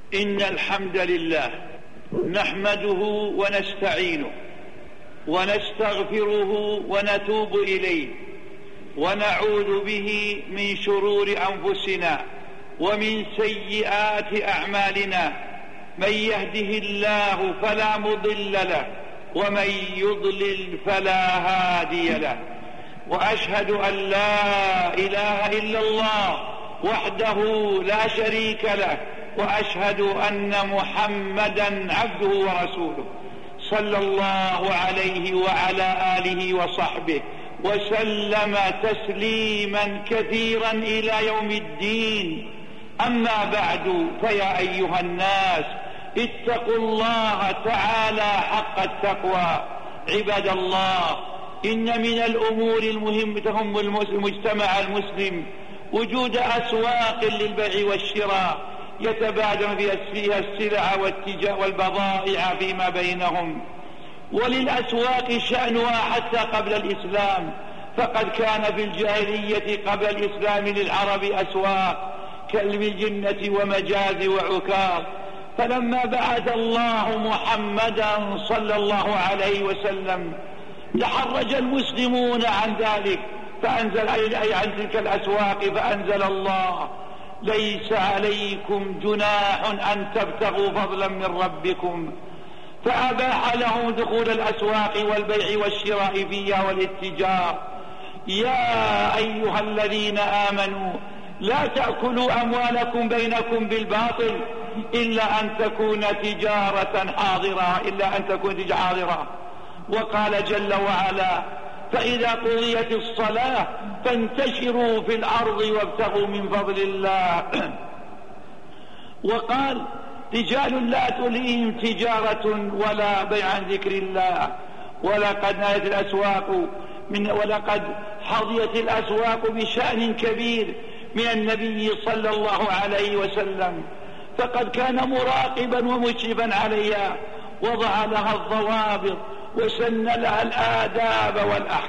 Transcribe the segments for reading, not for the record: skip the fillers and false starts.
إن الحمد لله نحمده ونستعينه ونستغفره ونتوب إليه ونعوذ به من شرور أنفسنا ومن سيئات أعمالنا. من يهده الله فلا مضل له ومن يضلل فلا هادي له. وأشهد أن لا إله إلا الله وحده لا شريك له وأشهد أن محمدا عبده ورسوله صلى الله عليه وعلى آله وصحبه وسلم تسليما كثيرا إلى يوم الدين. أما بعد، فيا أيها الناس اتقوا الله تعالى حق التقوى. عباد الله، إن من الأمور المهمة تهم المجتمع المسلم وجود أسواق للبيع والشراء يتبادل فيها السلع والبضائع فيما بينهم. وللأسواق شأنها حتى قبل الإسلام، فقد كان في الجاهلية قبل الإسلام للعرب أسواق كالمجنة ومجاز وعكاظ. فلما بعث الله محمدا صلى الله عليه وسلم تحرج المسلمون عن ذلك، فأنزل عن تلك الأسواق فأنزل الله: ليس عليكم جناح أن تبتغوا فضلا من ربكم. فأباح لهم دخول الأسواق والبيع والشراء فيها والاتجار. يا أيها الذين آمنوا لا تأكلوا أموالكم بينكم بالباطل إلا أن تكون تجارة حاضرة. وقال جل وعلا: فإذا قضيت الصلاة فانتشروا في الأرض وابتغوا من فضل الله. وقال: رجال لا تلهيهم تجارة ولا بيع عن ذكر الله. ولقد حظيت الأسواق بشأن كبير من النبي صلى الله عليه وسلم، فقد كان مراقبا ومشرفا عليها، وضع لها الضوابط وسن لها الآداب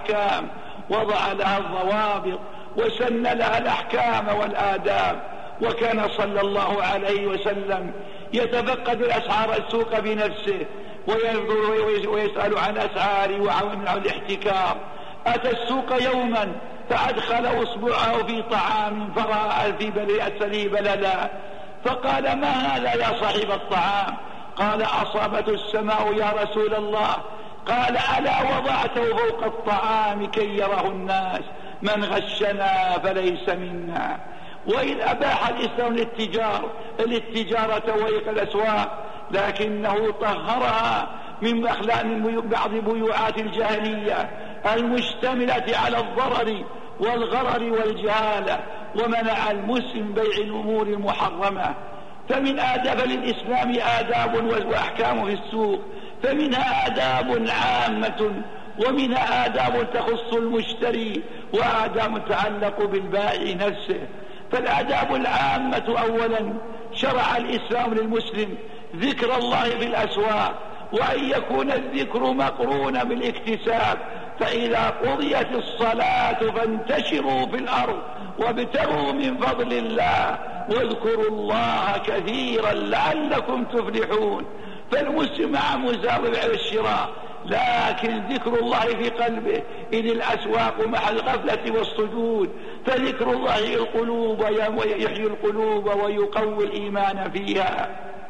والآداب وكان صلى الله عليه وسلم يتفقد الأسعار السوق بنفسه ويسأل عن أسعار وعن الاحتكار. أتى السوق يوما فأدخل أصبعه في طعام فرأى في بلية بللا، فقال: ما هذا يا صاحب الطعام؟ قال: أصابته السماء يا رسول الله. قال: ألا وضعته فوق الطعام كي يره الناس؟ من غشنا فليس منا. وإن أباح الإسلام الاتجارة والأسواق، لكنه طهرها من بعض بيوعات الجاهلية المشتملة على الضرر والغرر والجهالة، ومنع المسلم بيع الأمور المحرمة. فللإسلام آداب وأحكام في السوق، فمنها آداب عامة ومنها آداب تخص المشتري وآداب تتعلق بالبائع نفسه. فالآداب العامة: أولا، شرع الإسلام للمسلم ذكر الله في الأسواق، وأن يكون الذكر مقرونا بالاكتساب. فإذا قضيت الصلاة فانتشروا في الأرض وابتغوا من فضل الله واذكروا الله كثيرا لعلكم تفلحون. فالمسلم مع مزاوله الشراء، لكن ذكر الله في قلبه، إذ الأسواق محل الغفلة والسجود، فذكر الله يحيي القلوب ويقوي الإيمان فيها.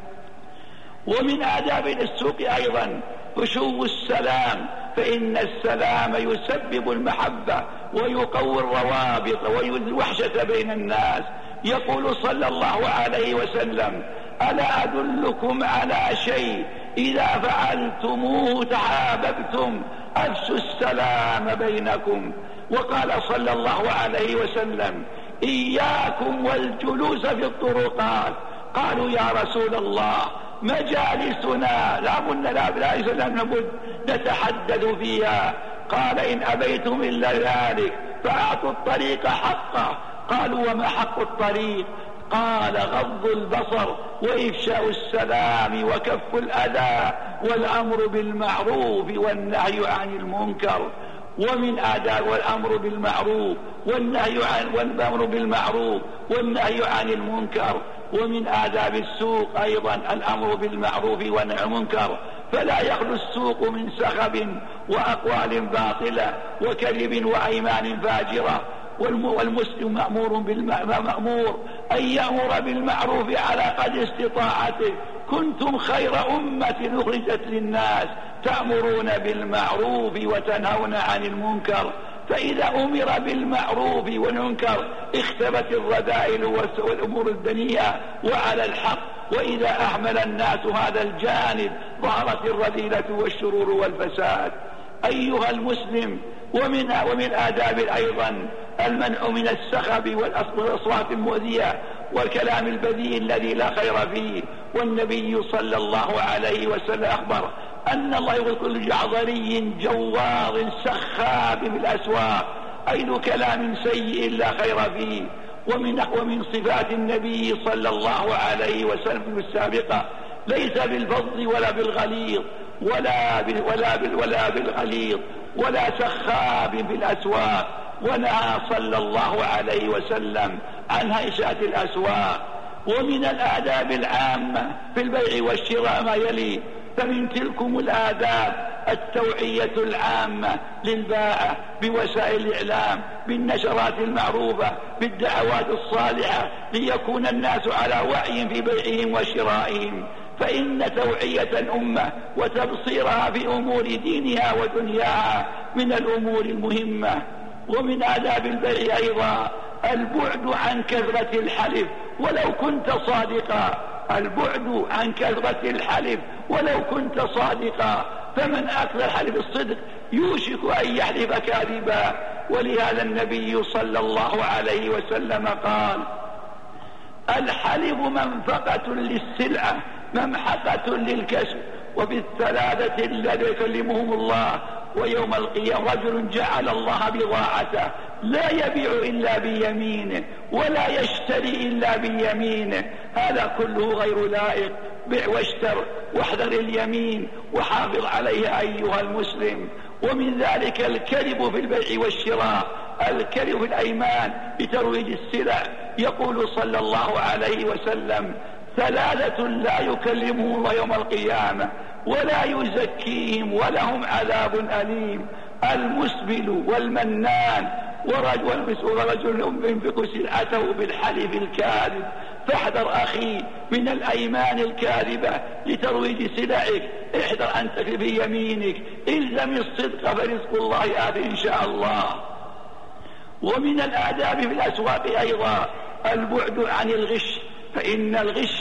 ومن آداب السوق أيضا فشو السلام، فإن السلام يسبب المحبة ويقوي الروابط والوحشة بين الناس. يقول صلى الله عليه وسلم: ألا أدلكم على شيء إذا فعلتموه تحاببتم؟ أفشوا السلام بينكم. وقال صلى الله عليه وسلم: إياكم والجلوس في الطرقات. قالوا: يا رسول الله، مجالسنا لا نبد نتحدث فيها. قال: إن أبيتم إلا ذلك فأعطوا الطريق حقه. قالوا: وما حق الطريق؟ قال: غض البصر وإفشاء السلام وكف الأذى والأمر بالمعروف والنهي عن المنكر. ومن آداب الأمر بالمعروف والنهي عن المنكر ومن آداب السوق أيضا الأمر بالمعروف والنهي عن المنكر، فلا يخلو السوق من سخب وأقوال باطلة وكذب وأيمان فاجرة. والمسلم مأمور أن يأمر بالمعروف على قدر استطاعته. كنتم خير أمة أخرجت للناس تأمرون بالمعروف وتنهون عن المنكر. فإذا أمر بالمعروف والمنكر اختبت الرذائل والأمور الدنيئة وعلى الحق، وإذا أهمل الناس هذا الجانب ظهرت الرذيلة والشرور والفساد. أيها المسلم، ومن آداب أيضا المنع من السخب والأصوات المؤذية والكلام البذيء الذي لا خير فيه. والنبي صلى الله عليه وسلم أخبر أن الله يقول كل جعظري جواظ سخاب في الأسواق، أي كلام سيء لا خير فيه. ومن صفات النبي صلى الله عليه وسلم السابقة ليس بالفظ ولا بالغليظ ولا بالغليظ ولا سخاب في الأسواق، ونهى صلى الله عليه وسلم عن هيشات الأسواق. ومن الآداب العامة في البيع والشراء ما يلي: فمن تلكم الآداب التوعية العامة للبائع بوسائل الإعلام، بالنشرات المعروفة، بالدعوات الصالحة، ليكون الناس على وعي في بيعهم وشرائهم. فإن توعية الأمة وتبصيرها في أمور دينها ودنياها من الأمور المهمة. ومن آداب البيع أيضا البعد عن كثرة الحلف ولو كنت صادقا. البعد عن كثرة الحلف ولو كنت صادقا، فمن أكثر الحلف الصدق يوشك أن يحلف كاذبا. ولهذا النبي صلى الله عليه وسلم قال: الحلف منفقة للسلعة ممحقة للكسب. وفي الثلاثة الذين يكلمهم الله ويوم القيامة رجل جعل الله بضاعته لا يبيع إلا بيمينه ولا يشتري إلا بيمينه. هذا كله غير لائق. بع واشتر واحذر اليمين وحافظ عليها أيها المسلم. ومن ذلك الكذب في البيع والشراء، الكذب في الأيمان بترويج السلع. يقول صلى الله عليه وسلم: ثلاثة لا يكلمهم الله يوم القيامة ولا يزكيهم ولهم عذاب أليم: المسبل والمنان ورجل ينفق سلعته بالحلف الكاذب. فاحذر أخي من الأيمان الكاذبة لترويج سلعك. احذر أن تكذب يمينك. الزم الصدق فرزق الله آت إن شاء الله. ومن الآداب في الأسواق أيضا البعد عن الغش، فإن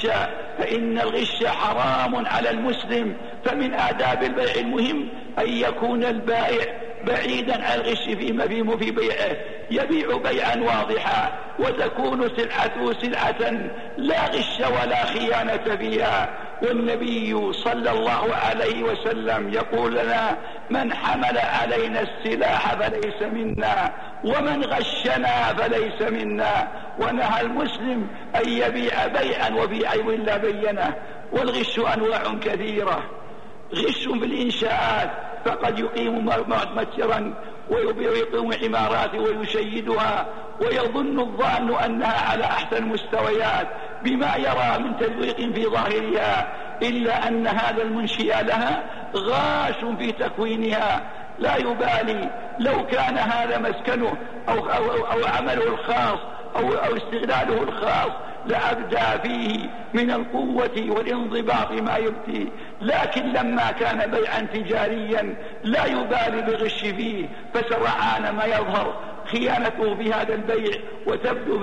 الغش حرام على المسلم. فمن آداب البيع المهم أن يكون البائع بعيدا عن الغش في بيعه، يبيع بيعا واضحا وتكون سلعته سلعة لا غش ولا خيانة فيها. والنبي صلى الله عليه وسلم يقول لنا: من حمل علينا السلاح فليس منا ومن غشنا فليس منا. ونهى المسلم أن يبيع بيعا وفي عيب لا بينه. والغش أنواع كثيرة: غش في الإنشاءات، فقد يقيم متجرا ويقيم عمارات ويشيدها ويظن الظان أنها على أحسن المستويات بما يرى من تزويق في ظاهرها، إلا أن هذا المنشئ لها غاش في تكوينها. لا يبالي لو كان هذا مسكنه أو عمله الخاص أو استغلاله الخاص لأبدى فيه من القوة والانضباط ما يبدي، لكن لما كان بيعا تجاريا لا يبالي بالغش فيه، فسرعان ما يظهر خيانته في هذا البيع وتبدو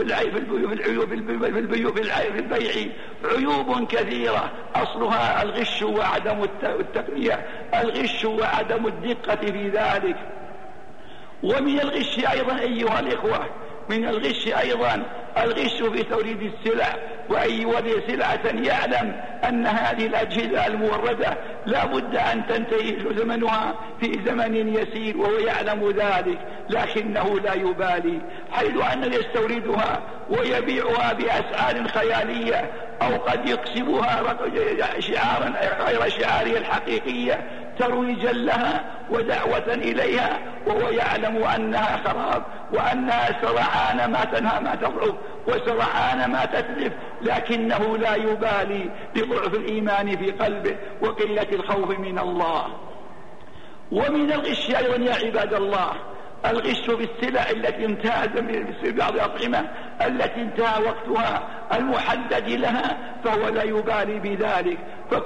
في البيع عيوب كثيرة أصلها الغش وعدم التقنية، الغش وعدم الدقة في ذلك. ومن الغش أيضا أيها الإخوة، من الغش أيضا الغش في توريد السلع، وأن يورد سلعة يعلم أن هذه الأجهزة الموردة لا بد أن تنتهي زمنها في زمن يسير وهو يعلم ذلك، لكنه لا يبالي، حيث أنه يستوردها ويبيعها بأسعار خيالية أو قد يكسبها شعارا غير شعارها الحقيقية ترويجا لها ودعوة إليها، وهو يعلم أنها خراب وأنها سرعان ما تنهى ما تضعف وسرعان ما تتلف، لكنه لا يبالي بضعف الإيمان في قلبه وقلة الخوف من الله. ومن الغش أيضا يا عباد الله الغش بالسلع التي انتهى في بعض الأطعمة التي انتهى وقتها المحدد لها، فهو لا يبالي بذلك،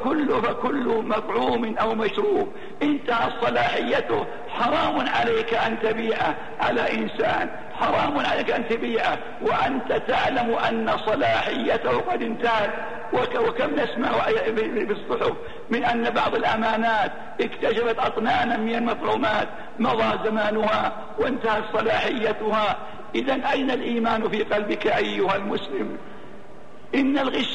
فكل مطعوم أو مشروب انتهى صلاحيته حرام عليك أن تبيعه على إنسان، حرام عليك أن تبيعه وأنت تعلم أن صلاحيته قد انتهت. وكم نسمع بالصحف من أن بعض الأمانات اكتشفت أطنانا من المطعومات مضى زمانها وانتهت صلاحيتها. إذن أين الإيمان في قلبك أيها المسلم؟ إن الغش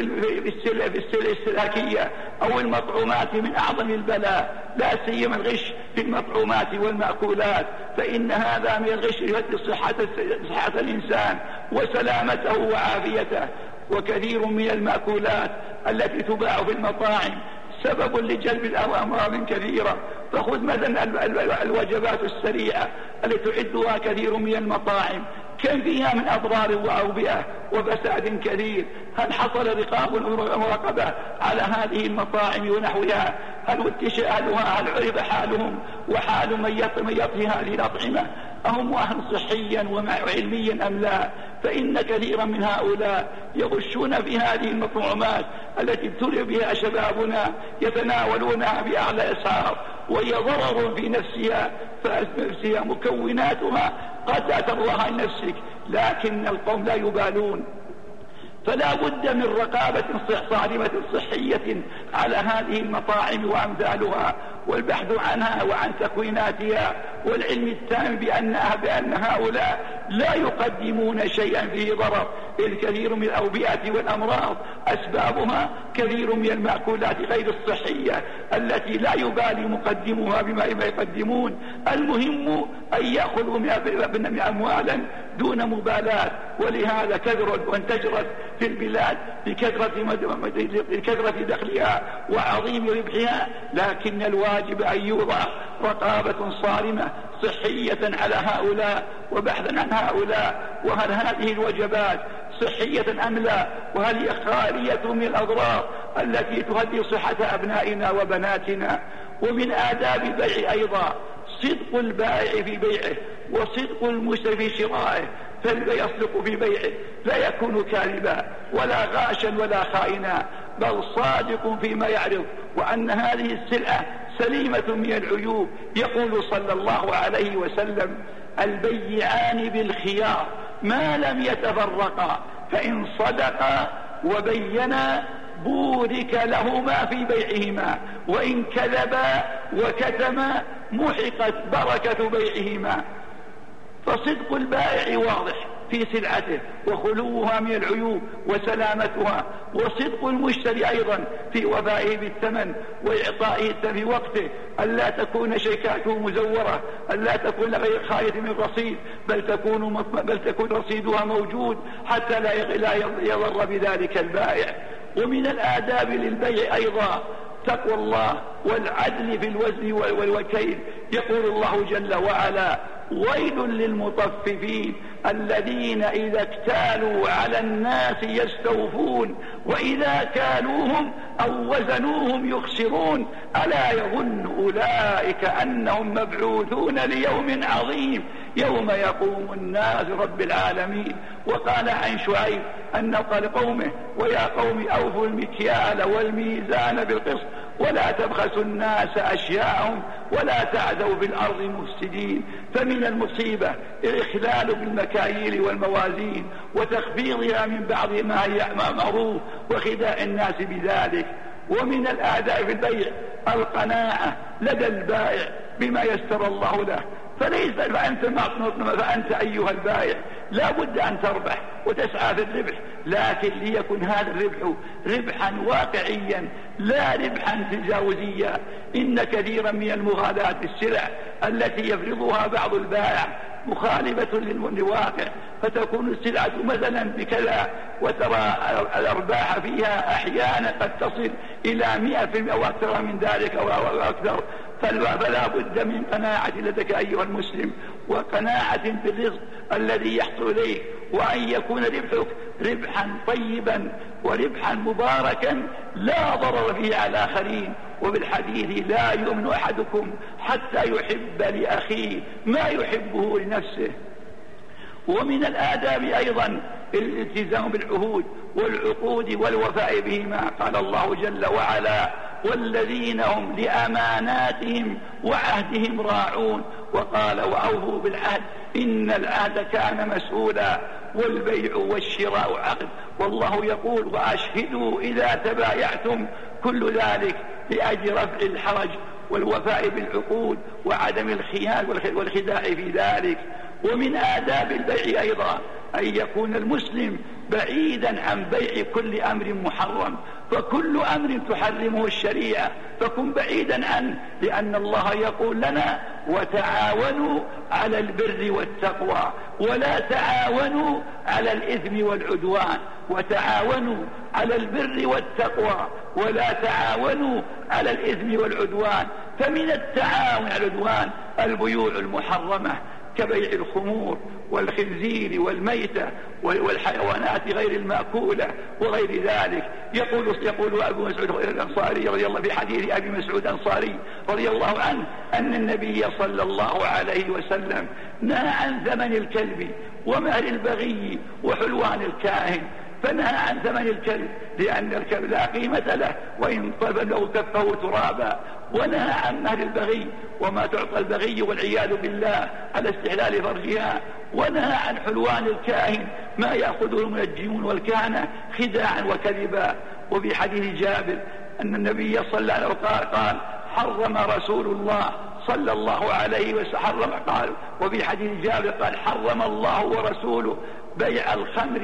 في السلع السلاكية أو المطعومات من أعظم البلاء، لا سيما الغش في المطعومات والمأكولات، فإن هذا من الغش يهدد صحة الإنسان وسلامته وعافيته. وكثير من المأكولات التي تباع في المطاعم سبب لجلب الأمراض كثيرة. فخذ مثلا الوجبات السريعة التي تعدها كثير من المطاعم، كم فيها من أضرار وأوبئة وفساد كثير. هل حصل رقاب ومراقبة على هذه المطاعم ونحوها؟ هل عرف حالهم وحال من يطهي هذه الأطعمة؟ أهم أهل صحيا وعلميا أم لا؟ فإن كثيرا من هؤلاء يغشون في هذه المطعومات التي ابتلي بها شبابنا، يتناولونها بأعلى إسعار وهي ضرر في نفسها، فنفسها مكوناتها قد تترضاها لنفسك، لكن القوم لا يبالون. فلا بد من رقابة صارمة صحية على هذه المطاعم وأمثالها، والبحث عنها وعن تكويناتها، والعلم التام بأن هؤلاء لا يقدمون شيئا فيه ضرر. الكثير من الأوبئة والأمراض أسبابها كثير من المأكولات غير الصحية التي لا يبالي مقدمها بما يقدمون. المهم أن يأخذوا من أموالا دون مبالاة، ولهذا كثرت وانتشرت في البلاد بكثرة دخلها وعظيم ربحها. لكن الواجب أن يوضع رقابة صارمة صحية على هؤلاء وبحثا عن هؤلاء، وهل هذه الوجبات صحية أم لا، وهل هي خالية من الأضرار التي تهدد صحة أبنائنا وبناتنا. ومن آداب البيع أيضا صدق البائع في بيعه وصدق المشتري في شرائه، فليصدق في بيعه، لا يكون كاذبا ولا غاشا ولا خائنا، بل صادق فيما يعرف وأن هذه السلعة سليمة من العيوب. يقول صلى الله عليه وسلم: البيعان بالخيار ما لم يتفرقا، فإن صدقا وبينا بورك لهما في بيعهما، وإن كذبا وكتما محقت بركة بيعهما. فصدق البائع واضح في سلعته وخلوها من العيوب وسلامتها، وصدق المشتري أيضا في وفائه بالثمن وإعطائه في وقته، ألا تكون شيكاته مزورة، ألا تكون غير خالية من رصيد، بل تكون رصيدها موجود حتى لا يضر بذلك البائع. ومن الآداب للبيع أيضا تقوى الله والعدل في الوزن والكيل. يقول الله جل وعلا: ويل للمطففين الذين إذا اكتالوا على الناس يستوفون وإذا كالوهم أو وزنوهم يخسرون ألا يظن أولئك أنهم مبعوثون ليوم عظيم يوم يقوم الناس رب العالمين. وقال عن شعيب أنه قال قومه: ويا قوم أوفوا المكيال والميزان بالقسط ولا تبخسوا الناس أشياءهم ولا تعثوا في الأرض مفسدين. فمن المصيبة الإخلال بالمكاييل والموازين وتخفيضها من بعض ما هي معروف وخداع الناس بذلك. ومن الآداب في البيع القناعة لدى البائع بما يسر الله له، فليس فأنت أيها البائع لا بد أن تربح وتسعى في الربح، لكن ليكن هذا الربح ربحا واقعيا لا ربحا تجاوزيا. إن كثيرا من المغالاة بالسلع التي يفرضها بعض البائع مخالفة للواقع، فتكون السلعة مثلا بكذا وترى الأرباح فيها أحيانا قد تصل إلى 100% أو أكثر من ذلك أو أكثر. فلا بد من قناعة لديك أيها المسلم، وقناعة بالرزق الذي يحصل إليك، وأن يكون ربحك ربحا طيبا وربحا مباركا لا ضرر فيه على الآخرين. وبالحديث لا يؤمن أحدكم حتى يحب لأخيه ما يحبه لنفسه. ومن الآداب أيضا الالتزام بالعهود والعقود والوفاء بهما. قال الله جل وعلا: والذين هم لأماناتهم وعهدهم راعون. وقال: وأوفوا بالعهد إن العهد كان مسؤولا. والبيع والشراء عقد. والله يقول: وأشهدوا إذا تبايعتم. كل ذلك لأجل رفع الحرج والوفاء بالعقود وعدم الخيانة والخداع في ذلك. ومن آداب البيع أيضا أن يكون المسلم بعيدا عن بيع كل أمر محرم، فكل أمر تحرمه الشريعة فكن بعيدا عنه، لأن الله يقول لنا: وتعاونوا على البر والتقوى ولا تعاونوا على الإثم والعدوان. وتعاونوا على البر والتقوى ولا تعاونوا على الإثم والعدوان. فمن التعاون على العدوان البيوع المحرمة كبيع الخمور والخنزير والميتة والحيوانات غير المأكولة وغير ذلك. يقول أبو مسعود الأنصاري رضي الله في حديث أبي مسعود الأنصاري رضي الله عنه أن النبي صلى الله عليه وسلم نهى عن ثمن الكلب ومهر البغي وحلوان الكاهن. فنهى عن ثمن الكلب لأن الكلب لا قيمة له وإن طلب له كفه ترابا. ونهى عن مهر البغي وما تعطى البغي والعياذ بالله على استحلال فرجها. ونهى عن حلوان الكاهن ما يأخذه المنجمون والكهنة خداعا وكذبا. وفي حديث جابر أن النبي صلى الله عليه وسلم قال: حرم رسول الله صلى الله عليه وسلم قال. وفي حديث جابر قال: حرم الله ورسوله بيع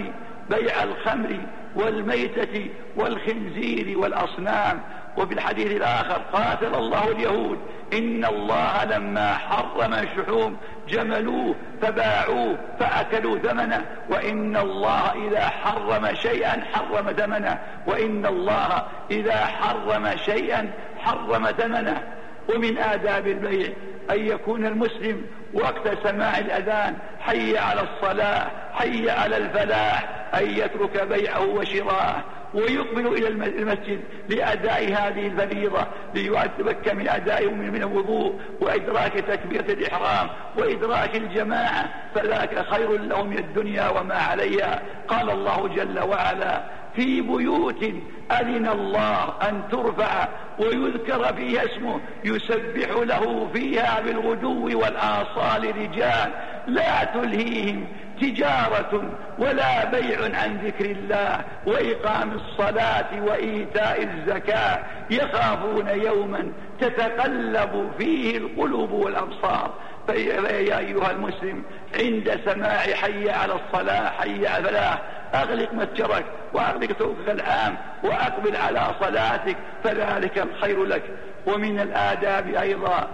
الخمر والميتة والخنزير والأصنام. وفي الحديث الآخر: قاتل الله اليهود إن الله لما حرم الشحوم جملوه فباعوه فأكلوا ثمنه وإن الله إذا حرم شيئا حرم ثمنه وإن الله إذا حرم شيئا حرم ثمنه. ومن آداب البيع أن يكون المسلم وقت سماع الأذان حي على الصلاة حي على الفلاح أن يترك بيعه وشراءه ويقبل إلى المسجد لأداء هذه الفريضة ليتمكن من أدائه من الوضوء وإدراك تكبيرة الإحرام وإدراك الجماعة، فذاك خير له من الدنيا وما عليها. قال الله جل وعلا: في بيوت أذن الله أن ترفع ويذكر فيها اسمه يسبح له فيها بالغدو والآصال رجال لا تلهيهم تجارة ولا بيع عن ذكر الله وإقام الصلاة وإيتاء الزكاة يخافون يوما تتقلب فيه القلوب والأبصار. فيا أيها المسلم عند سماع حي على الصلاة حي على الفلاح أغلق متجرك وأغلق سوقك العام وأقبل على صلاتك فذلك الخير لك. ومن الآداب أيضا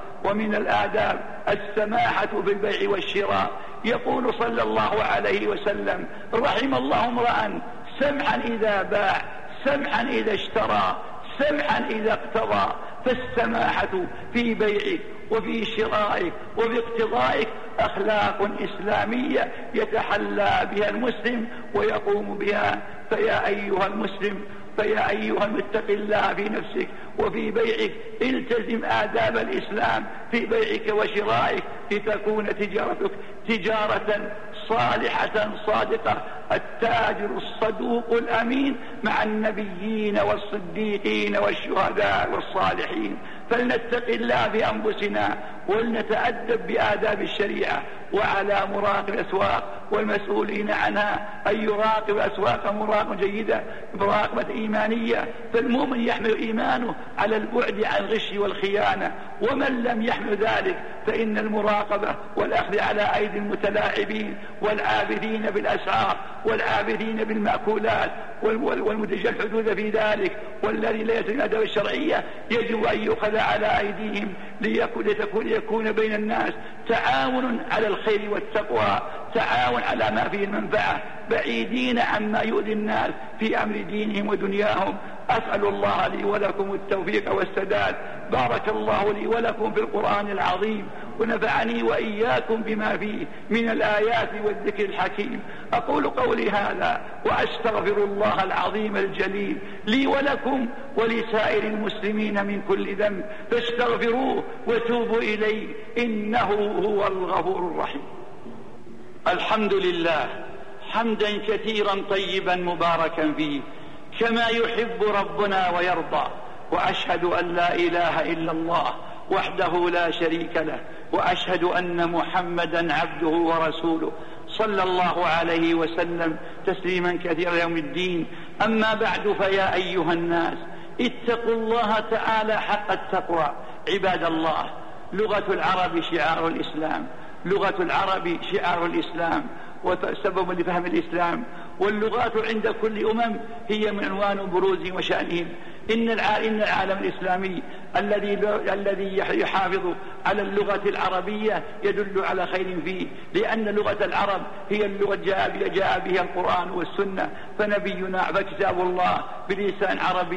السماحة في البيع والشراء. يقول صلى الله عليه وسلم: رحم الله امرأ سمحا إذا باع سمحا إذا اشترى سمحا إذا اقتضى. فالسماحة في بيعك وفي شرائك وفي اقتضائك أخلاق إسلامية يتحلى بها المسلم ويقوم بها. فيا أيها المسلم اتق الله في نفسك وفي بيعك، التزم آداب الإسلام في بيعك وشرائك لتكون تجارتك تجارة صالحة صادقة. التاجر الصدوق الأمين مع النبيين والصديقين والشهداء والصالحين. فلنتق الله في أنفسنا ولنتأدب بآداب الشريعة وعلى مراقب الأسواق والمسؤولين عنها أن يراقب أسواق مراقبة جيدة مراقبة إيمانية. فالمؤمن يحمل إيمانه على البعد عن الغش والخيانة، ومن لم يحمل ذلك فإن المراقبة والأخذ على أيدي المتلاعبين والعابثين بالأسعار والعابثين بالمأكولات والمتجه الحدود في ذلك والذي لا يتم الأدب الشرعية يجب أن يؤخذ على أيديهم ليكون بين الناس تعاون على الخير والتقوى، تعاون على ما فيه المنفعة، بعيدين عما يؤذي الناس في أمر دينهم ودنياهم. أسأل الله لي ولكم التوفيق والسداد. بارك الله لي ولكم في القرآن العظيم، ونفعني وإياكم بما فيه من الآيات والذكر الحكيم. أقول قولي هذا وأستغفر الله العظيم الجليل لي ولكم ولسائر المسلمين من كل ذنب، فاستغفروه وتوبوا إليه إنه هو الغفور الرحيم. الحمد لله حمدا كثيرا طيبا مباركا فيه كما يحب ربنا ويرضى، وأشهد أن لا إله إلا الله وحده لا شريك له، وأشهد أن محمدا عبده ورسوله صلى الله عليه وسلم تسليما كثيرا يوم الدين. أما بعد، فيا أيها الناس اتقوا الله تعالى حق التقوى. عباد الله، لغة العرب شعار الإسلام، لغة العرب شعار الإسلام وسبب لفهم الإسلام، واللغات عند كل هي من عنوان بروز وشأنهم. إن العالم الإسلامي الذي يحافظ على اللغة العربية يدل على خير فيه، لأن لغة العرب هي اللغة جاء بها القرآن والسنة، فكتاب الله بلسان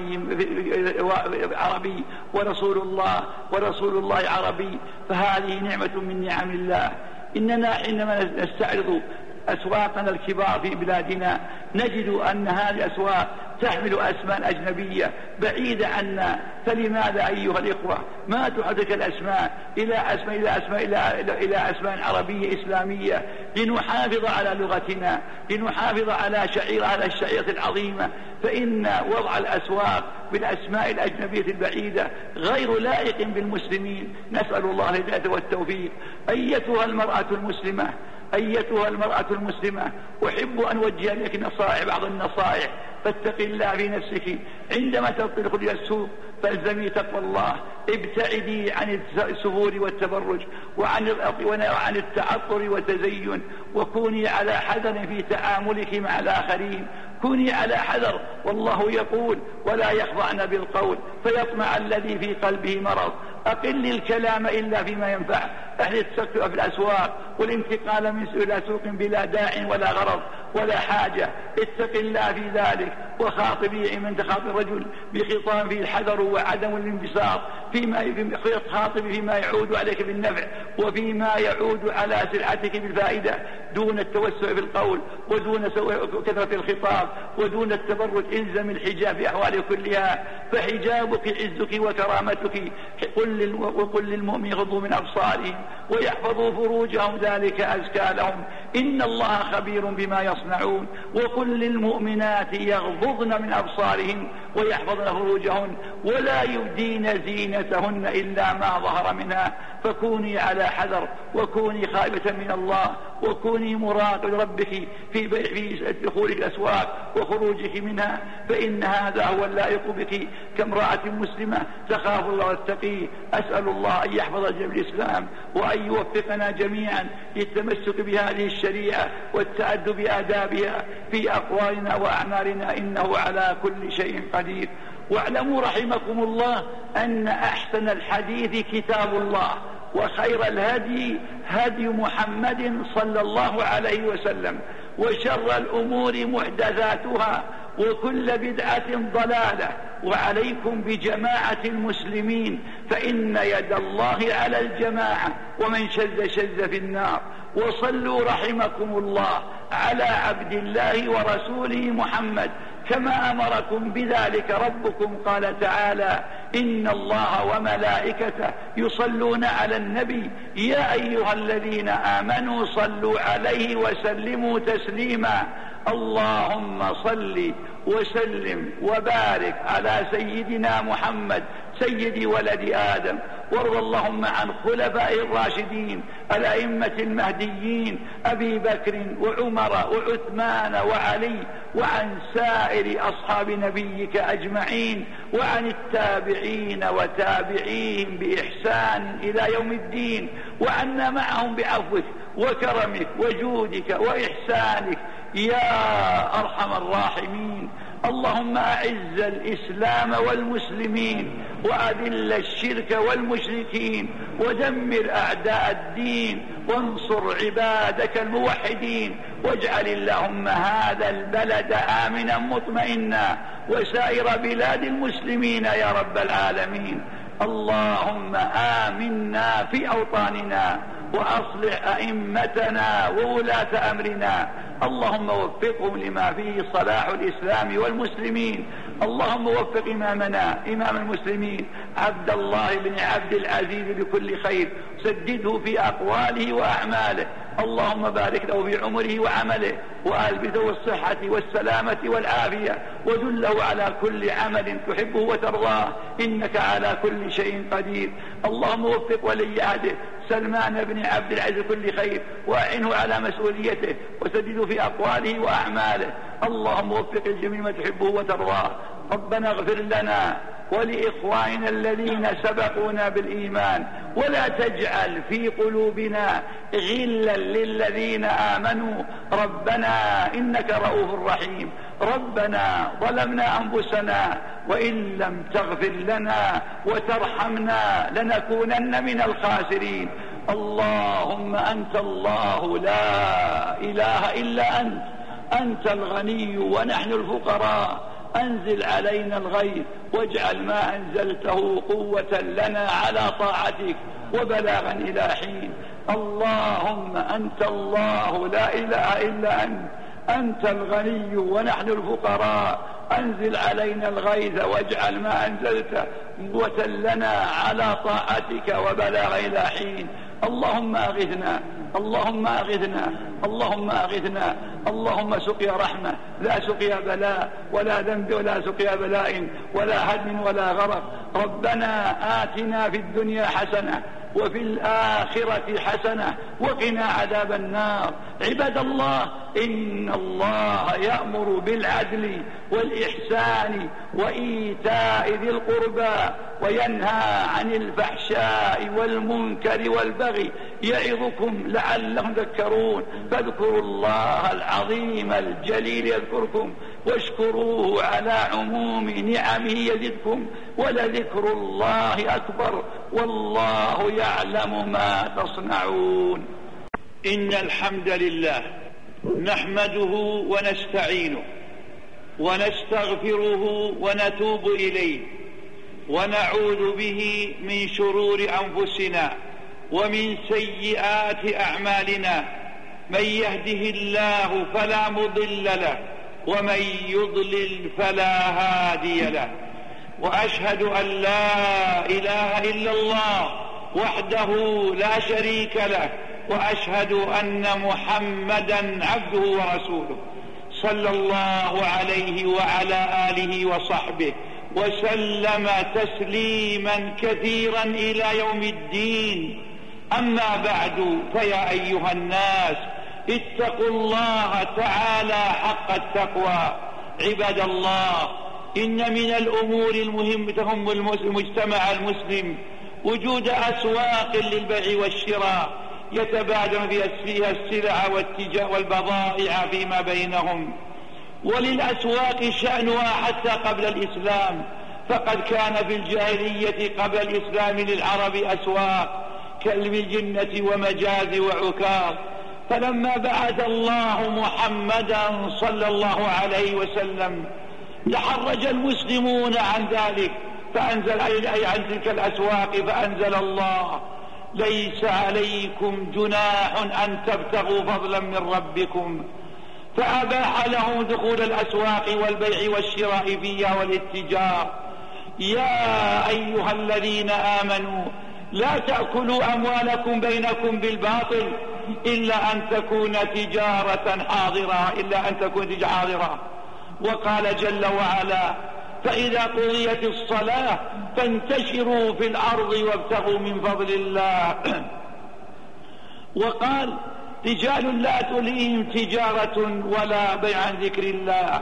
عربي ورسول الله عربي، فهذه نعمة من نعم الله. إننا حينما نستعرض أسواقنا الكبار في بلادنا نجد أن هذه الأسواق تحمل أسماء أجنبية بعيدة عنا، فلماذا أيها الإخوة ما تحرك الأسماء إلى أسماء عربية إسلامية لنحافظ على لغتنا، لنحافظ على الشعيرة العظيمة؟ فإن وضع الأسواق بالأسماء الأجنبية البعيدة غير لائق بالمسلمين. نسأل الله الهداية والتوفيق. أيتها المرأة المسلمة، أحب أن أوجه لك بعض النصائح. فاتق الله في نفسك عندما تنطلق إلى السوق، فالزمي تقوى الله، ابتعدي عن السفور والتبرج وعن التعطر والتزين، وكوني على حذر في تعاملك مع الآخرين، كوني على حذر. والله يقول: ولا يخضعن بالقول فيطمع الذي في قلبه مرض. أقل الكلام إلا فيما ينفع، احذر التسكع في الأسواق والانتقال من سوق إلى سوق بلا داع ولا غرض ولا حاجة. اتق الله في ذلك، وخاطبي من تخاطب الرجل بخطاب فيه الحذر وعدم الانبساط، خاطبي فيما يعود عليك بالنفع وفيما يعود على سلعتك بالفائدة، دون التوسع في القول ودون كثرة الخطاب ودون التبرج. الزم الحجاب في أحوال كلها، فحجابك عزك وكرامتك. وقل للمؤمن يغضوا من أبصارهم ويحفظوا فروجهم ذلك أزكى لهم، إن الله خبير بما يصنعون. وقل للمؤمنات يغضضن من أبصارهن ويحفظن فروجهن ولا يبدين زينتهن إلا ما ظهر منها. فكوني على حذر، وكوني خائفة من الله، وكوني مراقب ربك في دخولك الأسواق وخروجك منها، فإن هذا هو اللائق بك كامرأة مسلمة تخاف الله وتتقيه. أسأل الله أن يحفظ جميع الإسلام وأن يوفقنا جميعا للتمسك بهذه الشريعة والتأدب بآدابها في أقوالنا وأعمالنا، إنه على كل شيء قدير. واعلموا رحمكم الله أن أحسن الحديث كتاب الله، وخير الهدي هدي محمد صلى الله عليه وسلم، وشر الأمور محدثاتها، وكل بدعة ضلالة. وعليكم بجماعة المسلمين، فإن يد الله على الجماعة، ومن شذ في النار. وصلوا رحمكم الله على عبد الله ورسوله محمد كما أمركم بذلك ربكم. قال تعالى: إن الله وملائكته يصلون على النبي يا أيها الذين آمنوا صلوا عليه وسلموا تسليما. اللهم صل وسلم وبارك على سيدنا محمد سيد ولد آدم، وارض اللهم عن خلفائه الراشدين الأئمة المهديين أبي بكر وعمر وعثمان وعلي، وعن سائر أصحاب نبيك أجمعين، وعن التابعين وتابعيهم بإحسان إلى يوم الدين، وعنا معهم بعفوك وكرمك وجودك وإحسانك يا أرحم الراحمين. اللهم أعز الإسلام والمسلمين وأذل الشرك والمشركين ودمر أعداء الدين وانصر عبادك الموحدين، واجعل اللهم هذا البلد آمنا مطمئنا وسائر بلاد المسلمين يا رب العالمين. اللهم آمنا في أوطاننا وأصلح أئمتنا وولاة أمرنا، اللهم وفقهم لما فيه صلاح الإسلام والمسلمين. اللهم وفق إمامنا إمام المسلمين عبد الله بن عبد العزيز بكل خير، سدده في أقواله وأعماله، اللهم بارك له في عمره وعمله وألبسه الصحة والسلامة والعافية، ودله على كل عمل تحبه وترضاه، إنك على كل شيء قدير. اللهم وفق ولي عهده سلمان بن عبد العزيز كل خير، وأعنه على مسؤوليته وسدده في أقواله وأعماله، اللهم وفق الجميع ما تحبه وترضاه. ربنا اغفر لنا ولإخواننا الذين سبقونا بالإيمان، ولا تجعل في قلوبنا غلا للذين آمنوا، ربنا إنك رؤوف رحيم. ربنا ظلمنا أنفسنا وإن لم تغفر لنا وترحمنا لنكونن من الخاسرين. اللهم أنت الله لا إله إلا أنت، أنت الغني ونحن الفقراء، أنزل علينا الغيث واجعل ما أنزلته قوة لنا على طاعتك وبلاغا إلى حين. اللهم أنت الله لا إله إلا أنت، أنت الغني ونحن الفقراء، أنزل علينا الغيث واجعل ما أنزلت قوة لنا على طاعتك وبلاغا إلى حين. اللهم أغثنا، اللهم أغثنا، اللهم أغثنا، اللهم سقيا رحمة لا سقيا بلاء، ولا ذنب ولا سقيا بلاء، ولا هدم ولا غرق. ربنا آتنا في الدنيا حسنة وفي الآخرة حسنة وقنا عذاب النار. عباد الله، إن الله يأمر بالعدل والإحسان وإيتاء ذي القربى وينهى عن الفحشاء والمنكر والبغي، يعظكم لعلكم تذكرون. فاذكروا الله العظيم الجليل يذكركم، واشكروه على عموم نعمه يزدكم، ولذكر الله أكبر، والله يعلم ما تصنعون. إن الحمد لله نحمده ونستعينه ونستغفره ونتوب إليه، ونعوذ به من شرور أنفسنا ومن سيئات أعمالنا. من يهده الله فلا مضل له، ومن يضلل فلا هادي له. وأشهد أن لا إله إلا الله وحده لا شريك له، وأشهد أن محمدا عبده ورسوله، صلى الله عليه وعلى آله وصحبه وسلم تسليما كثيرا إلى يوم الدين. أما بعد، فيا أيها الناس اتقوا الله تعالى حق التقوى. عباد الله، إن من الأمور المهمة تهم المجتمع المسلم وجود أسواق للبيع والشراء يتبادل فيها السلع والبضائع فيما بينهم. وللأسواق شأنها حتى قبل الإسلام، فقد كان في الجاهلية قبل الإسلام للعرب أسواق كالمجنة ومجاز وعكاظ. فلما بعث الله محمدا صلى الله عليه وسلم تحرج المسلمون عن ذلك، فأنزل عن تلك الأسواق، فأنزل الله: ليس عليكم جناح أن تبتغوا فضلا من ربكم، فأباح لهم دخول الأسواق والبيع والشراء فيها والاتجار. يا أيها الذين آمنوا لا تأكلوا أموالكم بينكم بالباطل إلا أن تكون تجارة حاضرة. وقال جل وعلا: فإذا قضيت الصلاة فانتشروا في الأرض وابتغوا من فضل الله. وقال: رجال لا تلهيهم تجارة ولا بيع عن ذكر الله.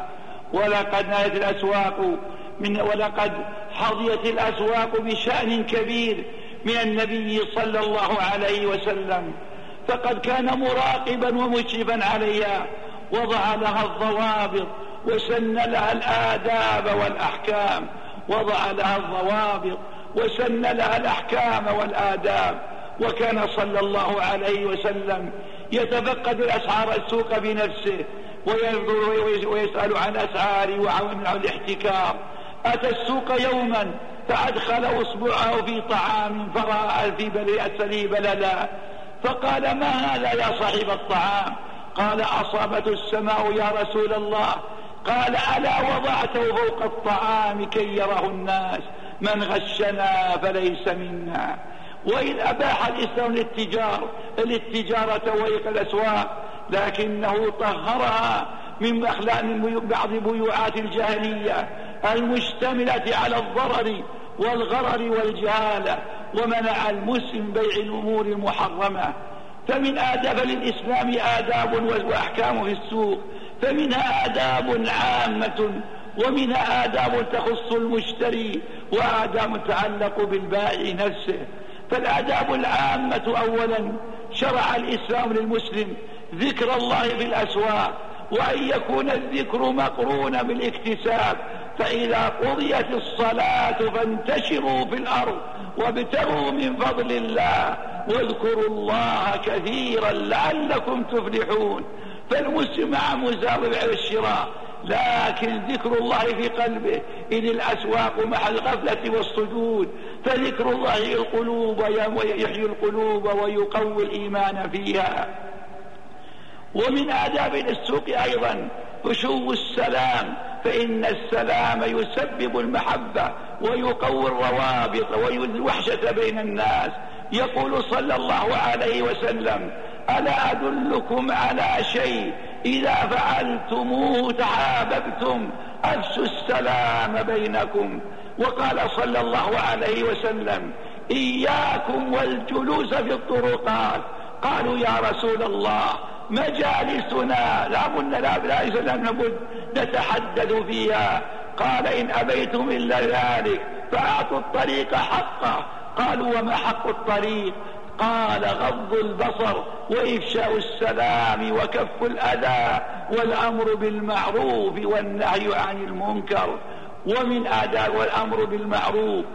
ولقد حظيت الأسواق بشأن كبير من النبي صلى الله عليه وسلم، فقد كان مراقبا ومشرفا عليها، وضع لها الضوابط وسن لها الآداب والأحكام، وضع لها الضوابط وسن لها الأحكام والآداب. وكان صلى الله عليه وسلم يتفقد الأسعار السوق بنفسه وينظر ويسأل عن أسعار وعن الاحتكار. أتى السوق يوما فأدخل أصبعه في طعام فرأى في بلية بللا، فقال: ما هذا يا صاحب الطعام؟ قال: أصابته السماء يا رسول الله. قال: ألا وضعته فوق الطعام كي يره الناس؟ من غشنا فليس منا. وإذ أباح الإسلام الاتجارة وإيق الأسواق، لكنه طهرها من بعض بيوعات الجاهلية المشتملة على الضرر والغرر والجهالة، ومنع المسلم بيع الأمور المحرمة. فمن آداب للإسلام آداب وأحكام في السوق، فمنها آداب عامة ومنها آداب تخص المشتري وآداب تتعلق بالبائع نفسه. فالآداب العامة: أولا، شرع الإسلام للمسلم ذكر الله في الأسواق، وأن يكون الذكر مقرونا بالاكتساب، فإذا قضيت الصلاة فانتشروا في الأرض وابتغوا من فضل الله واذكروا الله كثيرا لعلكم تفلحون. فالمسلم مع مزارع الشراء، لكن ذكر الله في قلبه، إذ الأسواق محل الغفلة والصدود، فذكر الله يحيي القلوب ويقوي الإيمان فيها. ومن آداب السوق أيضا فشو السلام، فإن السلام يسبب المحبة ويقوي الروابط والوحشة بين الناس. يقول صلى الله عليه وسلم: ألا أدلكم على شيء إذا فعلتموه تحاببتم؟ أفشوا السلام بينكم. وقال صلى الله عليه وسلم: إياكم والجلوس في الطرقات. قالوا: يا رسول الله، مجالسنا لا نبد نتحدث فيها. قال: إن أبيتم إلا ذلك فأعطوا الطريق حقه. قالوا: وما حق الطريق؟ قال: غض البصر وإفشاء السلام وكف الأذى والأمر بالمعروف والنهي عن المنكر. ومن آداب والأمر بالمعروف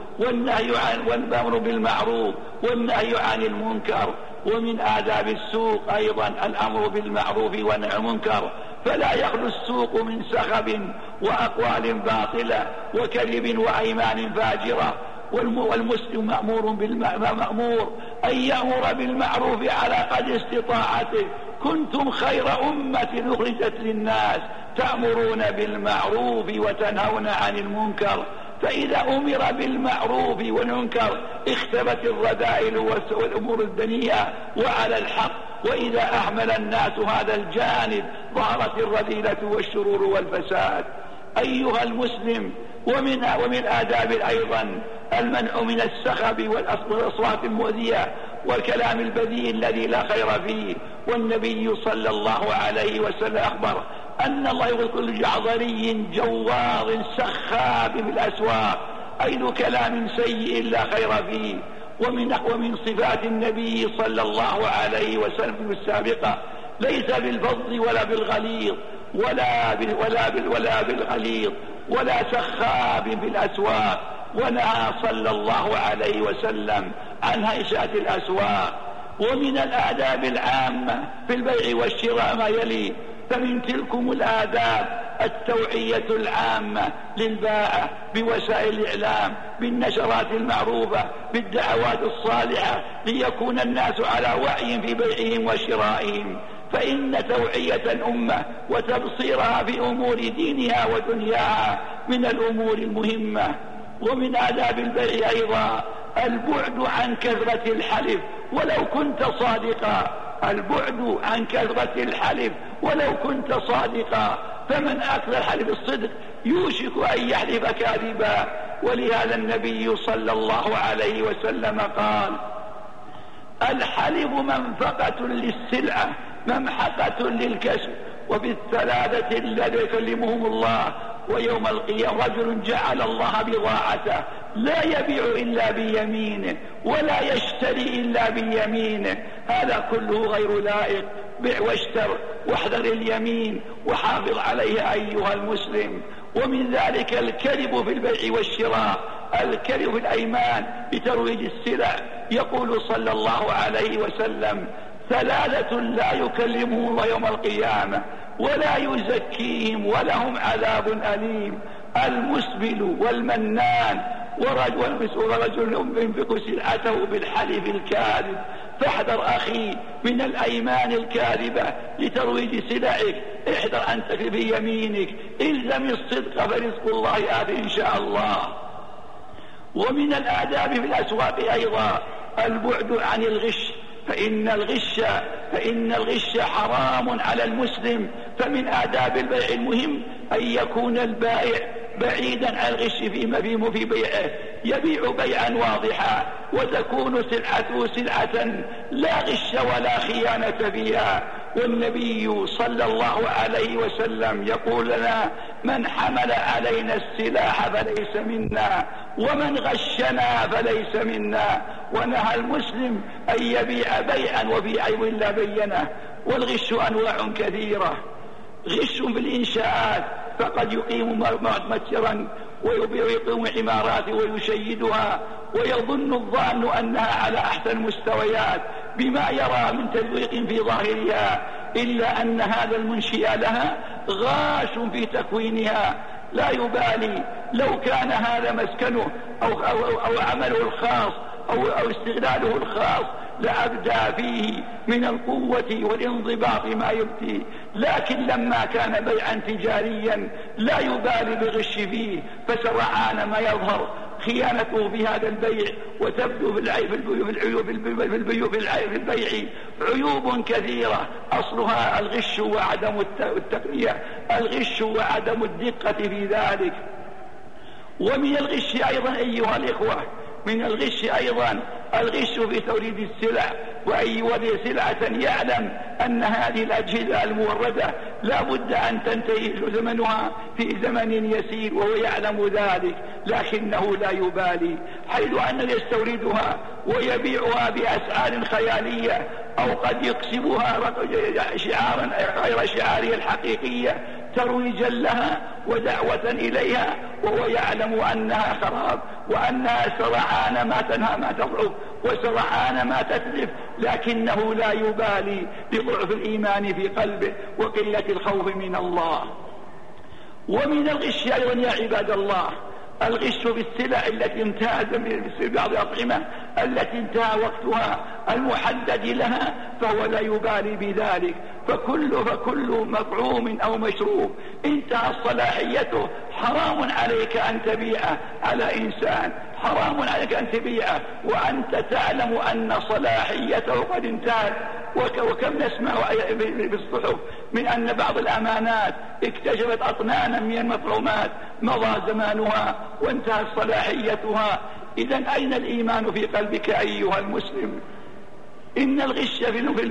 والنهي عن المنكر. ومن آداب السوق أيضا الأمر بالمعروف والنهي عن المنكر، فلا يخلو السوق من سخب وأقوال باطلة وكذب وأيمان فاجرة. والمسلم مأمور أن يأمر بالمعروف على قدر استطاعته. كنتم خير أمة أخرجت للناس تأمرون بالمعروف وتنهون عن المنكر. فإذا أمر بالمعروف والمنكر اختبت الرذائل والأمور الدنيئة وعلى الحق، وإذا أهمل الناس هذا الجانب ظهرت الرذيلة والشرور والفساد. أيها المسلم، ومن آداب أيضا المنع من السخب والأصوات المؤذية والكلام البذيء الذي لا خير فيه. والنبي صلى الله عليه وسلم أخبر أن الله يقول: كل جعظري جواظ سخاب في الأسواق، أي كلام سيء لا خير فيه. ومن صفات النبي صلى الله عليه وسلم السابقة: ليس بالفظ ولا بالغليظ ولا بالغليظ ولا سخاب في الأسواق. ونهى صلى الله عليه وسلم عن هيشات الأسواق. ومن الآداب العامة في البيع والشراء ما يلي: فمن تلكم الآداب التوعية العامة للبائع بوسائل الإعلام، بالنشرات المعروفة، بالدعوات الصالحة، ليكون الناس على وعي في بيعهم وشرائهم. فإن توعية الأمة وتبصيرها في أمور دينها ودنياها من الأمور المهمة. ومن آداب البيع أيضا البعد عن كثرة الحلف ولو كنت صادقا. البعد عن كثرة الحلف ولو كنت صادقا، فمن أكثر الحلف الصدق يوشك أن يحلف كاذبا. ولهذا النبي صلى الله عليه وسلم قال: الحلف منفقة للسلعة ممحقة للكسب. وفي الثلاثة الذين يكلمهم الله ويوم القيامة: رجل جعل الله بضاعته لا يبيع إلا بيمينه ولا يشتري إلا بيمينه. هذا كله غير لائق. بع واشتر واحذر اليمين وحافظ عليها أيها المسلم. ومن ذلك الكذب في البيع والشراء، الكذب في الأيمان بترويج السلع. يقول صلى الله عليه وسلم: ثلاثة لا يكلمهم الله يوم القيامة ولا يزكيهم ولهم عذاب أليم: المسبل والمنان ورجل ينفق سلعته بالحلف الكاذب. فاحذر أخي من الأيمان الكاذبة لترويج سلعك، احذر أن تكذب يمينك، إلزم الصدق فرزق الله آت إن شاء الله. ومن الآداب في الأسواق أيضا البعد عن الغش، فإن الغش حرام على المسلم. فمن آداب البيع المهم أن يكون البائع بعيدا عن الغش في بيعه، يبيع بيعا واضحا وتكون سلعته سلعة لا غش ولا خيانة فيها. والنبي صلى الله عليه وسلم يقول لنا: من حمل علينا السلاح فليس منا ومن غشنا فليس منا. ونهى المسلم أن يبيع بيعا وفي عيب لا بينه. والغش أنواع كثيرة: غش في الإنشاءات، فقد يقيم متجرا ويقيم عمارات ويشيدها ويظن الظان أنها على أحسن المستويات بما يرى من تزويق في ظاهرها، إلا أن هذا المنشئ لها غاش في تكوينها، لا يبالي لو كان هذا مسكنه أو عمله الخاص أو استغلاله الخاص لأبدى فيه من القوة والانضباط ما يبدي، لكن لما كان بيعا تجاريا لا يبالي بالغش فيه، فسرعان ما يظهر خيانته في هذا البيع وتبدو في البيع عيوب كثيرة أصلها الغش وعدم التقنية، الغش وعدم الدقة في ذلك. ومن الغش أيضا أيها الإخوة، من الغش أيضا الغش في توريد السلع، وأن يورد سلعة يعلم أن هذه الأجهزة الموردة لا بد أن تنتهي زمنها في زمن يسير وهو يعلم ذلك، لكنه لا يبالي، حيث أنه يستوردها ويبيعها بأسعار خيالية، أو قد يكسبها شعارا غير شعارها الحقيقية ترويجا لها ودعوة إليها، وهو يعلم أنها خراب وأنها سرعان ما تنهى ما تضعف وسرعان ما تتلف، لكنه لا يبالي لضعف الإيمان في قلبه وقلة الخوف من الله. ومن الغش أيضا يا عباد الله الغش بالسلع التي انتهى بعض الأطعمة التي انتهى وقتها المحدد لها، فهو لا يبالي بذلك، فكل مطعوم أو مشروب انتهى صلاحيته حرام عليك أن تبيعه على إنسان، حرام عليك أن تبيعه وأنت تعلم أن صلاحيته قد انتهت. وكم نسمع بالصحف من أن بعض الأمانات اكتشفت أطنانا من المطعومات مضى زمانها وانتهت صلاحيتها. إذن أين الإيمان في قلبك أيها المسلم؟ إن الغش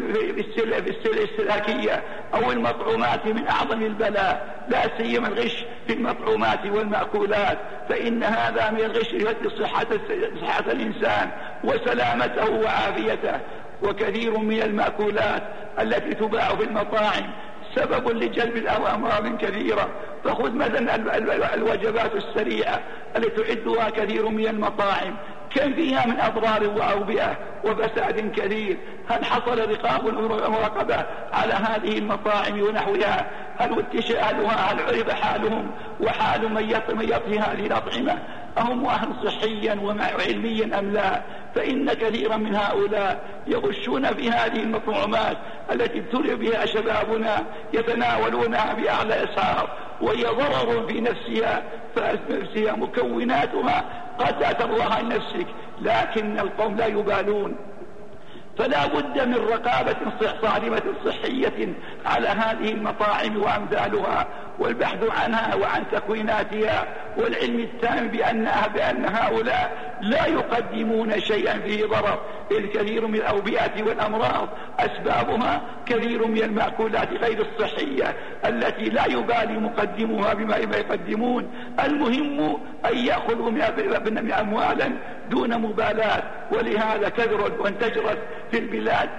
في السلاكية أو المطعومات من أعظم البلاء، لا سيما الغش في المطعومات والمأكولات، فإن هذا من الغش يؤدي صحة الإنسان وسلامته وعافيته. وكثير من المأكولات التي تباع في المطاعم سبب لجلب أمراض كثيرة. فخذ مثلا الوجبات السريعة التي تعدها كثير من المطاعم، كم فيها من أضرار وأوبئة وفساد كثير. هل حصل رقاب ومراقبة على هذه المطاعم ونحوها؟ هل عرف حالهم وحال من يطهي هذه الأطعمة؟ أهم أهل صحيا وعلميا أم لا؟ فإن كثيرا من هؤلاء يغشون في هذه المطعومات التي ابتلي بها شبابنا، يتناولونها بأعلى أسعار وهي ضرر في نفسها، فنفسها مكوناتها قد لا ترضاها لنفسك، لكن القوم لا يبالون. فلا بد من رقابة صارمة صحية على هذه المطاعم وأمثالها، والبحث عنها وعن تكويناتها، والعلم التام بأن هؤلاء لا يقدمون شيئا فيه ضرر. الكثير من الأوبئة والأمراض أسبابها كثير من المأكولات غير الصحية التي لا يبالي مقدمها بما يقدمون. المهم أن يأخذوا من أموالا دون مبالاة. ولهذا كثرت وانتشرت في البلاد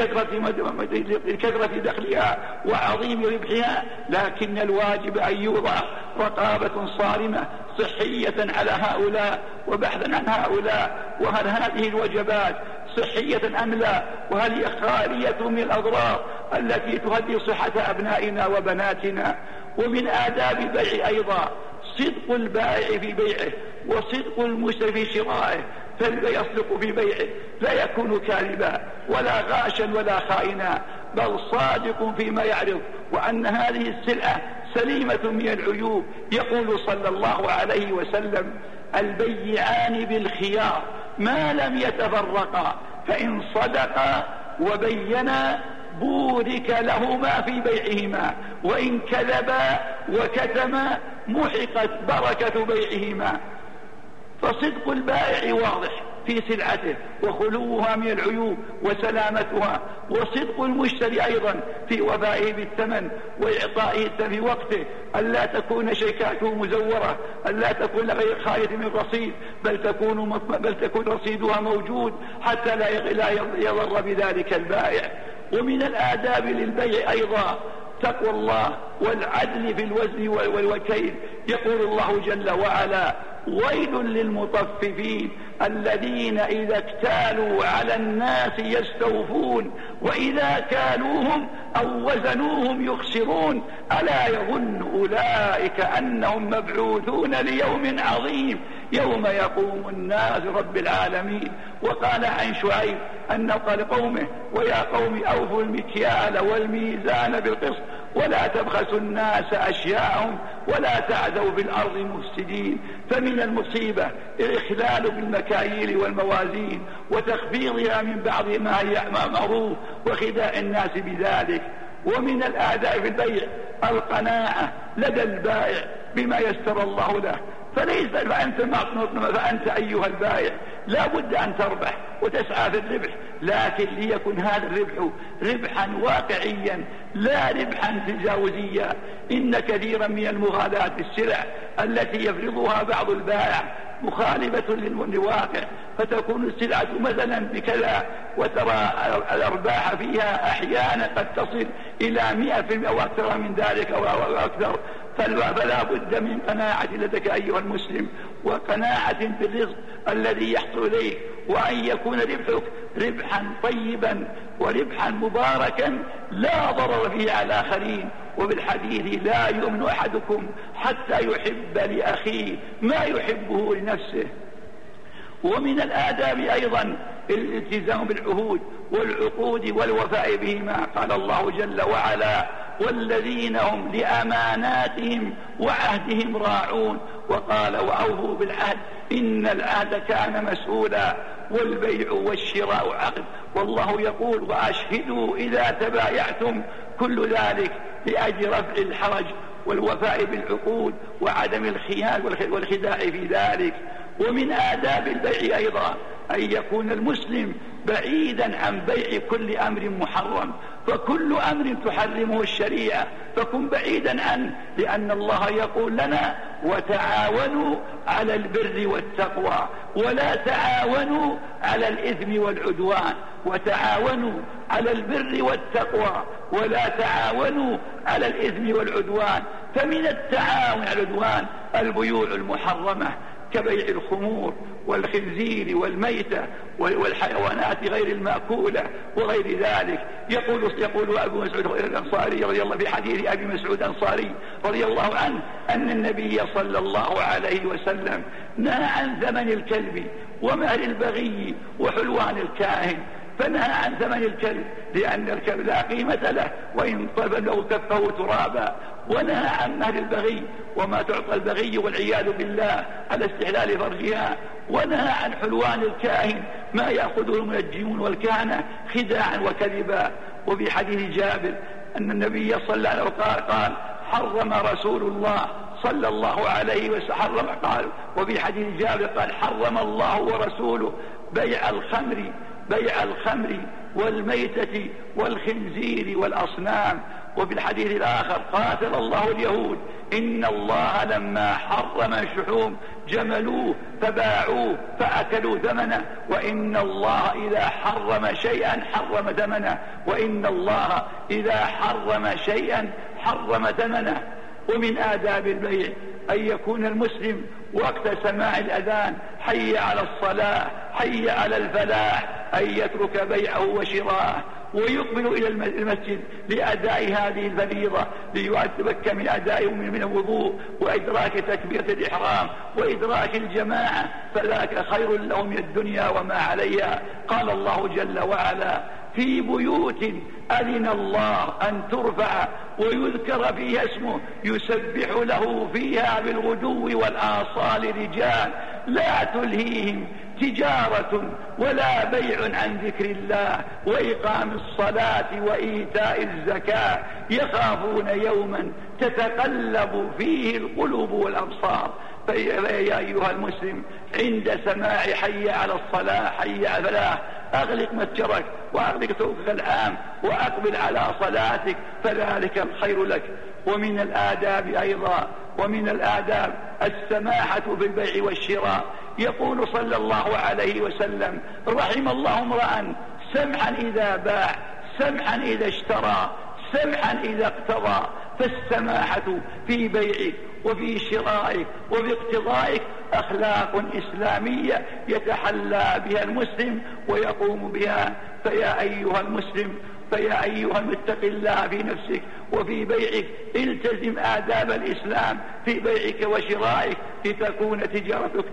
بكثرة دخلها وعظيم ربحها، لكن الواجب أن يوضع رقابة صارمة صحية على هؤلاء وبحثا عن هؤلاء، وهل هذه الوجبات صحية أم لا، وهل هي خالية من الأضرار التي تهدي صحة أبنائنا وبناتنا. ومن آداب البيع أيضا صدق البائع في بيعه وصدق المشتري في شرائه، فلا يصدق في بيعه، لا يكون كاذبا ولا غاشا ولا خائنا، بل صادق فيما يعرض، وأن هذه السلعة سليمة من العيوب. يقول صلى الله عليه وسلم: البيعان بالخيار ما لم يتفرقا، فإن صدقا وبينا بورك لهما في بيعهما، وإن كذبا وكتما محقت بركة بيعهما. فصدق البائع واضح في سلعته وخلوها من العيوب وسلامتها، وصدق المشتري أيضا في وفائه بالثمن وإعطائه في وقته، ألا تكون شيكاته مزورة، ألا تكون غير خالية من رصيد، بل تكون رصيدها موجود حتى لا يضر بذلك البائع. ومن الآداب للبيع أيضا تقوى الله والعدل في الوزن والكيل. يقول الله جل وعلا: ويل للمطففين الذين إذا اكتالوا على الناس يستوفون وإذا كالوهم أو وزنوهم يخسرون ألا يظن أولئك أنهم مبعوثون ليوم عظيم يوم يقوم الناس رب العالمين. وقال عن شعيب أنه قال قومه: ويا قوم أوفوا المكيال والميزان بالقسط ولا تبخسوا الناس أشياءهم ولا تعثوا في الأرض مفسدين. فمن المصيبة الإخلال بالمكاييل والموازين وتخفيضها من بعض ما هي معروف وخداع الناس بذلك. ومن الآداب في البيع القناعة لدى البائع بما يسر الله له، فأنت أيها البائع لا بد أن تربح وتسعى في الربح، لكن ليكن هذا الربح ربحا واقعيا لا ربحا تجاوزيا. إن كثيرا من المغالاة السلع التي يفرضها بعض البائع مخالفة للواقع، فتكون السلعة مثلا بكذا وترى الأرباح فيها أحيانا قد تصل إلى 100% أو أكثر من ذلك أو أكثر. فلا بد من قناعة لديك أيها المسلم، وقناعة بالرزق الذي يحصل إليك، وأن يكون ربحك ربحا طيبا وربحا مباركا لا ضرر فيه على الآخرين. وبالحديث: لا يؤمن أحدكم حتى يحب لأخيه ما يحبه لنفسه. ومن الآداب أيضا الالتزام بالعهود والعقود والوفاء بهما. قال الله جل وعلا: والذين هم لأماناتهم وعهدهم راعون. وقال: وأوفوا بالعهد إن العهد كان مسؤولا. والبيع والشراء عقد، والله يقول: وأشهدوا إذا تبايعتم. كل ذلك لأجل رفع الحرج والوفاء بالعقود وعدم الخيانة والخداع في ذلك. ومن آداب البيع أيضا أن يكون المسلم بعيدا عن بيع كل أمر محرم، فكل أمر تحرمه الشريعة فكن بعيدا عنه، لأن الله يقول لنا: وتعاونوا على البر والتقوى ولا تعاونوا على الإثم والعدوان. وتعاونوا على البر والتقوى ولا تعاونوا على الإثم والعدوان. فمن التعاون على العدوان البيوع المحرمة كبيع الخمور والخنزير والميتة والحيوانات غير المأكولة وغير ذلك. يقول أبو مسعود الأنصاري رضي الله في حديث أبي مسعود الأنصاري رضي الله عنه أن النبي صلى الله عليه وسلم نهى عن ثمن الكلب ومهر البغي وحلوان الكاهن. فنهى عن ثمن الكلب لأن الكلب لا قيمة له وإن طلب له كفه ترابا. ونهى عن مهر البغي وما تعطى البغي والعياذ بالله على استحلال فرجها. ونهى عن حلوان الكاهن ما يأخذه المنجمون والكهنة خداعا وكذبا. وفي حديث جابر أن النبي صلى الله عليه وسلم قال: حرم رسول الله صلى الله عليه وسلم قال. وفي حديث جابر قال: حرم الله ورسوله بيع الخمر والميتة والخنزير والأصنام. وفي الحديث الآخر: قاتل الله اليهود إن الله لما حرم الشحوم جملوه فباعوه فأكلوا ثمنه، وإن الله إذا حرم شيئا حرم ثمنه، وإن الله إذا حرم شيئا حرم ثمنه. ومن آداب البيع أن يكون المسلم وقت سماع الأذان حي على الصلاة حي على الفلاح أن يترك بيعه وشراءه ويقبل إلى المسجد لأداء هذه الفريضة، ليتمكن من أداء من الوضوء وإدراك تكبيرة الإحرام وإدراك الجماعة، فذاك خير له من الدنيا وما عليها. قال الله جل وعلا: في بيوت أذن الله أن ترفع ويذكر فيها اسمه يسبح له فيها بالغدو والآصال رجال لا تلهيهم تجارة ولا بيع عن ذكر الله وإقام الصلاة وإيتاء الزكاة يخافون يوما تتقلب فيه القلوب والأبصار. فيا أيها المسلم عند سماع حي على الصلاة حي على الفلاح أغلق متجرك وأغلق سوقك العام وأقبل على صلاتك، فذلك الخير لك. ومن الآداب أيضا ومن الآداب السماحة في البيع والشراء. يقول صلى الله عليه وسلم: رحم الله امرأ سمحا إذا باع سمحا إذا اشترى سمحا إذا اقتضى. فالسماحة في بيعك وفي شرائك وفي اقتضائك أخلاق إسلامية يتحلى بها المسلم ويقوم بها. فيا أيها المسلم فيا أيها المتق الله في نفسك وفي بيعك التزم آداب الإسلام في بيعك وشرائك لتكون تجارتك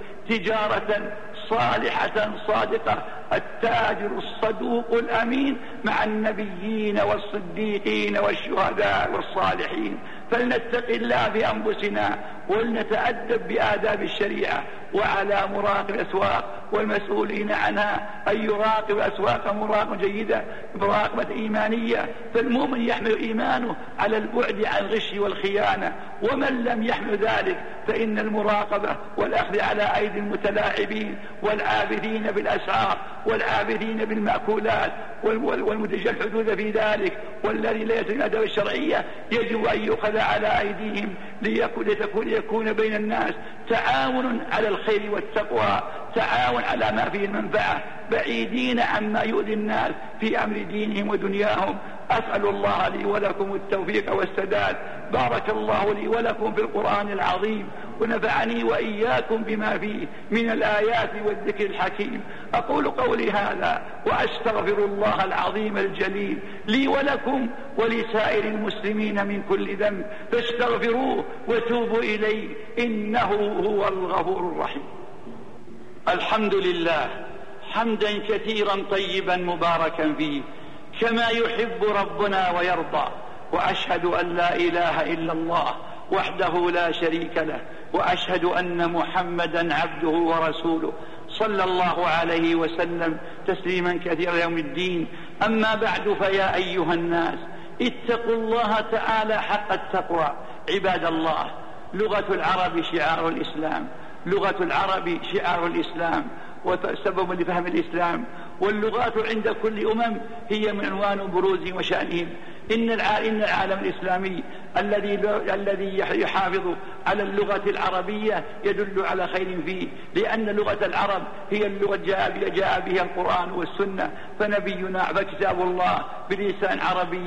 تجارة صالحة صادقة. التاجر الصدوق الأمين مع النبيين والصديقين والشهداء والصالحين. فلنتق الله في أنفسنا ولنتأدب بآداب الشريعة. وعلى مراقب الأسواق والمسؤولين عنها أن يراقب الأسواق مراقبة جيدة مراقبة إيمانية. فالمؤمن يحمل إيمانه على البعد عن الغش والخيانة، ومن لم يحمل ذلك فإن المراقبة والأخذ على أيدي المتلاعبين والعابثين بالأسعار والعابثين بالمأكولات والمتجه الحدود في ذلك والذي لا يتم الأداب الشرعية يجب أن يؤخذ على أيديهم ليكون بين الناس تعاون على الخير والتقوى، تعاون على ما فيه المنفعة، بعيدين عما يؤذي الناس في أمر دينهم ودنياهم. أسأل الله لي ولكم التوفيق والسداد. بارك الله لي ولكم في القرآن العظيم ونفعني وإياكم بما فيه من الآيات والذكر الحكيم. أقول قولي هذا وأستغفر الله العظيم الجليل لي ولكم ولسائر المسلمين من كل ذنب فاستغفروه وتوبوا إليه إنه هو الغفور الرحيم. الحمد لله حمدا كثيرا طيبا مباركا فيه كما يحب ربنا ويرضى. وأشهد أن لا إله إلا الله وحده لا شريك له، وأشهد أن محمدا عبده ورسوله صلى الله عليه وسلم تسليما كثيرا يوم الدين. أما بعد فيا أيها الناس اتقوا الله تعالى حق التقوى. عباد الله، لغة العرب شعار الإسلام، لغة العرب شعار الإسلام وسبب لفهم الإسلام. واللغات عند كل هي من عنوان بروز وشأنهم. إن العالم الإسلامي الذي يحافظ على اللغة العربية يدل على خير فيه، لأن لغة العرب هي اللغة جاء بها القرآن والسنة. فنبينا فكتاب الله بلسان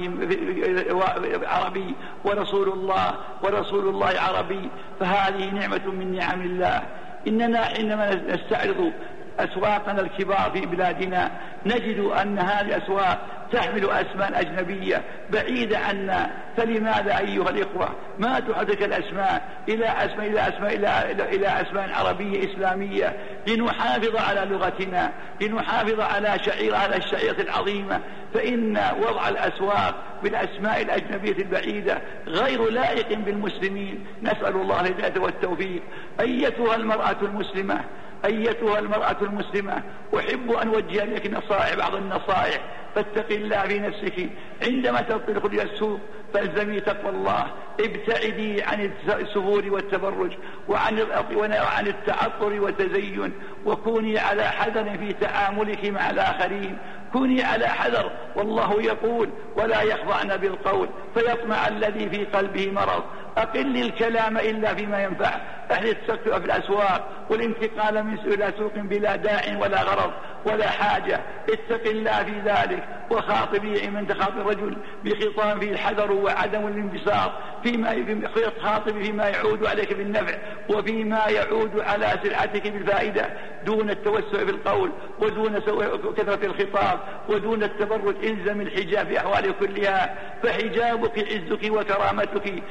عربي ورسول الله عربي، فهذه نعمة من نعم الله. إننا حينما نستعرض أسواقنا الكبار في بلادنا نجد أن هذه الأسواق تحمل أسماء أجنبية بعيدة عنا. فلماذا أيها الإخوة ما تحرك الأسماء إلى أسماء عربية إسلامية لنحافظ على لغتنا، لنحافظ على الشعيرة العظيمة. فإن وضع الأسواق بالأسماء الأجنبية البعيدة غير لائق بالمسلمين. نسأل الله الهداية والتوفيق. أيتها المرأة المسلمة أحب أن أوجه لك بعض النصائح. فاتق الله في نفسك عندما تنطلق إلى السوق فالزمي تقوى الله. ابتعدي عن السفور والتبرج وعن التعطر والتزين، وكوني على حذر في تعاملك مع الآخرين. كوني على حذر، والله يقول: ولا يخضعن بالقول فيطمع الذي في قلبه مرض. أقل الكلام إلا فيما ينفع، احذر التسكع في الأسواق والانتقال من سوق إلى سوق بلا داع ولا غرض ولا حاجة. اتق الله في ذلك، وخاطبي من تخاطب الرجل بخطاب فيه الحذر وعدم الانبساط، خاطبي فيما يعود عليك بالنفع وفيما يعود على سلعتك بالفائدة، دون التوسع في القول ودون كثرة الخطاب ودون التبرج. الزم الحجاب في أحواله كلها، فحجابك عزك وكرامتك.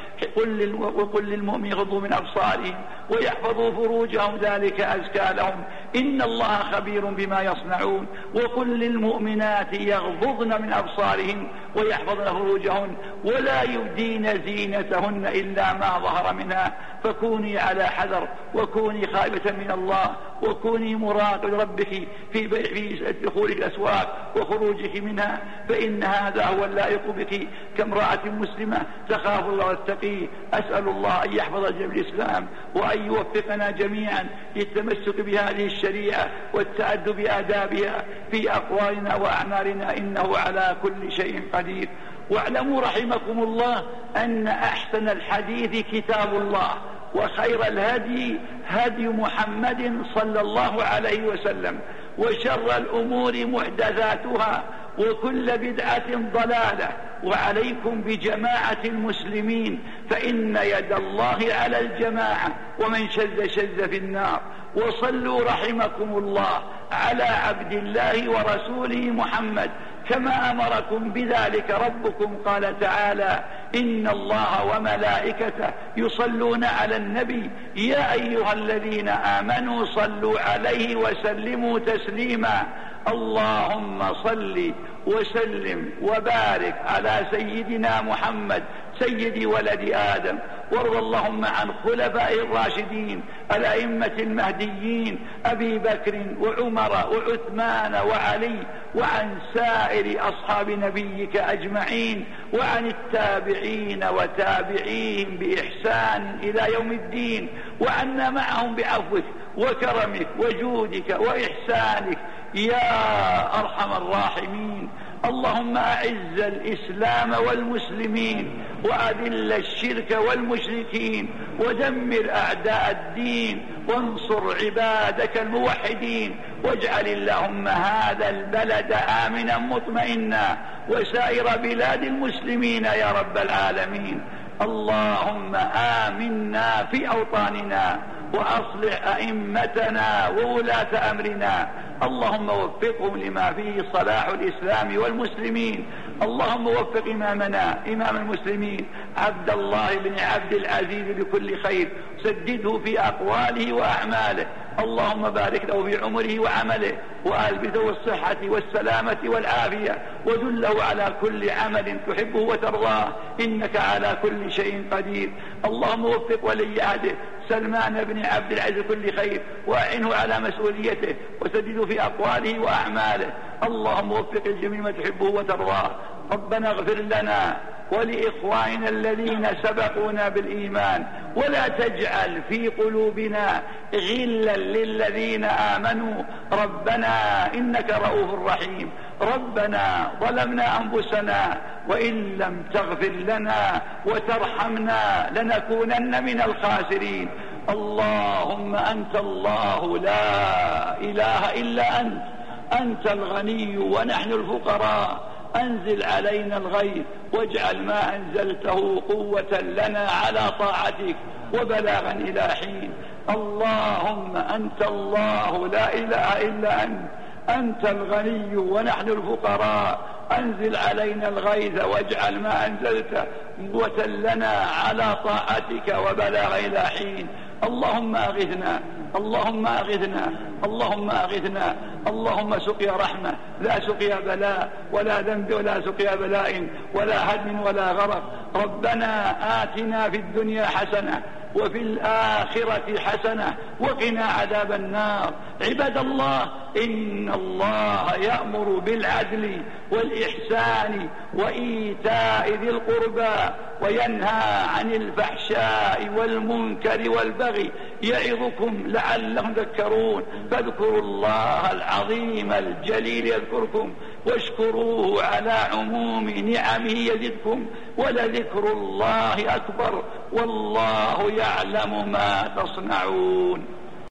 وقل للمؤمن يغضوا من أبصارهم ويحفظوا فروجهم ذلك أزكى لهم، إن الله خبير بما يصنعون. وقل للمؤمنات يغضضن من أبصارهن ويحفظن فروجهن ولا يبدين زينتهن إلا ما ظهر منها. فكوني على حذر، وكوني خائفة من الله، وكوني مراقب ربك في دخولك الأسواق وخروجك منها، فإن هذا هو اللائق بك كامرأة مسلمة تخاف الله وتتقيه. أسأل الله أن يحفظ جميع الإسلام وأن يوفقنا جميعا للتمسك بهذه الشريعة والتأدب بآدابها في أقوالنا وأعمالنا، إنه على كل شيء قدير. واعلموا رحمكم الله أن أحسن الحديث كتاب الله، وخير الهدي هدي محمد صلى الله عليه وسلم، وشر الأمور محدثاتها، وكل بدعة ضلالة. وعليكم بجماعة المسلمين، فإن يد الله على الجماعة، ومن شذ شذ في النار. وصلوا رحمكم الله على عبد الله ورسوله محمد كما أمركم بذلك ربكم. قال تعالى: إن الله وملائكته يصلون على النبي يا أيها الذين آمنوا صلوا عليه وسلموا تسليما. اللهم صل وسلم وبارك على سيدنا محمد سيد ولد آدم، وارض اللهم عن خلفاء الراشدين الأئمة المهديين أبي بكر وعمر وعثمان وعلي، وعن سائر أصحاب نبيك أجمعين، وعن التابعين وتابعيهم بإحسان إلى يوم الدين، وعنا معهم بعفوك وكرمك وجودك وإحسانك يا أرحم الراحمين. اللهم أعز الإسلام والمسلمين، وأذل الشرك والمشركين، ودمر أعداء الدين، وانصر عبادك الموحدين. واجعل اللهم هذا البلد آمنا مطمئنا، وسائر بلاد المسلمين يا رب العالمين. اللهم آمنا في أوطاننا، وأصلح أئمتنا وولاة أمرنا. اللهم وفقهم لما فيه صلاح الإسلام والمسلمين. اللهم وفق إمامنا إمام المسلمين عبد الله بن عبد العزيز بكل خير، سدده في أقواله وأعماله. اللهم بارك له في عمره وعمله، وألبسه الصحة والسلامة والعافية، ودله على كل عمل تحبه وترضاه، إنك على كل شيء قدير. اللهم وفق ولي عهده سلمان بن عبد العزيز كل خير، وأعنه على مسؤوليته، وسدده في أقواله وأعماله. اللهم وفق الجميع ما تحبه وترضاه. ربنا اغفر لنا ولإخواننا الذين سبقونا بالإيمان، ولا تجعل في قلوبنا غلا للذين آمنوا. ربنا إنك رؤوف رحيم. ربنا ظلمنا أنفسنا، وإن لم تغفر لنا وترحمنا لنكونن من الخاسرين. اللهم أنت الله لا إله إلا أنت، أنت الغني ونحن الفقراء. أنزل علينا الغيث، واجعل ما أنزلته قوة لنا على طاعتك وبلاغا إلى حين. اللهم أنت الله لا إله إلا أنت، أنت الغني ونحن الفقراء. أنزل علينا الغيث، واجعل ما أنزلته قوة لنا على طاعتك وبلاغا إلى حين. اللهم أغثنا، اللهم أغثنا، اللهم أغثنا. اللهم سقيا رحمة لا سقيا بلاء، ولا ذنب ولا سقيا بلاء، ولا هدم ولا غرق. ربنا آتنا في الدنيا حسنة وفي الآخرة حسنة وقنا عذاب النار. عباد الله، إن الله يأمر بالعدل والإحسان وإيتاء ذي القربى، وينهى عن الفحشاء والمنكر والبغي. يعظكم لعلهم تذكرون. فاذكروا الله العظيم الجليل يذكركم، واشكروه على عموم نعمه يزدكم ولذكر الله أكبر والله يعلم ما تصنعون.